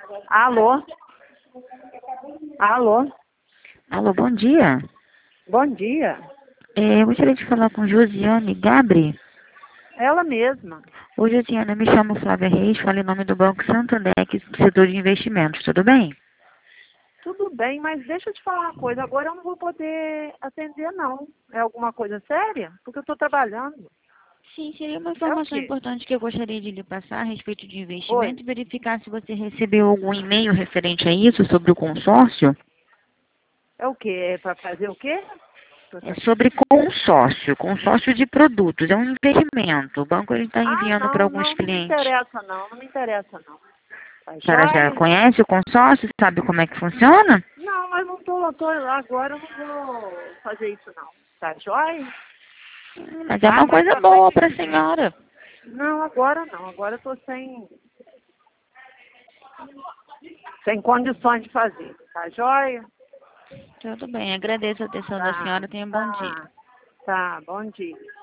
Alô? Alô? Alô, bom dia. Bom dia. Eu gostaria de falar com Josiane Gabri. Ela mesma. Oi, Josiane, eu me chamo Flávia Reis, falo em nome do Banco Santander, aqui do setor de investimentos, tudo bem? Tudo bem, mas deixa eu te falar uma coisa. Agora eu não vou poder atender, não. É alguma coisa séria? Porque eu estou trabalhando. Sim, seria uma É o informação quê? importante que eu gostaria de lhe passar a respeito de Oi? investimento e verificar se você recebeu algum e-mail referente a isso sobre o consórcio. É o quê? É para fazer o quê? É sobre consórcio de produtos, é um investimento. O banco está Ah, enviando para não, alguns não, não me clientes. interessa, não. Não me interessa, não. Tá A senhora já joia? conhece o consórcio, sabe como é que funciona? Não, mas não tô agora eu não vou fazer isso, não. Tá joia? Mas é Ah, uma mais coisa pra frente boa a para a gente vê. senhora. Não, agora não. Agora eu tô sem condições de fazer. Tá joia? Tudo bem, agradeço a atenção da Tá, senhora, tenha um bom dia. tá, tá. Bom dia.